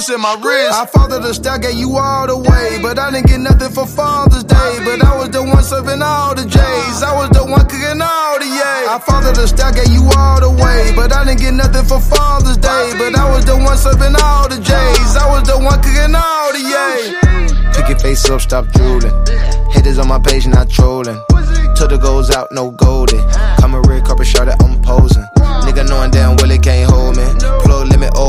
pushing my wrist. I fathered the style, gave you all the way, but I didn't get nothing for Father's Day. But I was the one serving all the J's, I was the one cooking all the yay. I fathered the style, gave you all the way, but I didn't get nothing for Father's Day. But I was the one serving all the J's, I was the one cooking all the yay. Pick your face up, stop drooling. Haters on my page, not trolling. Till the goals out, no golden. Come a red carpet shot that I'm posing. Nigga knowing damn well it can't hold me. Plug limit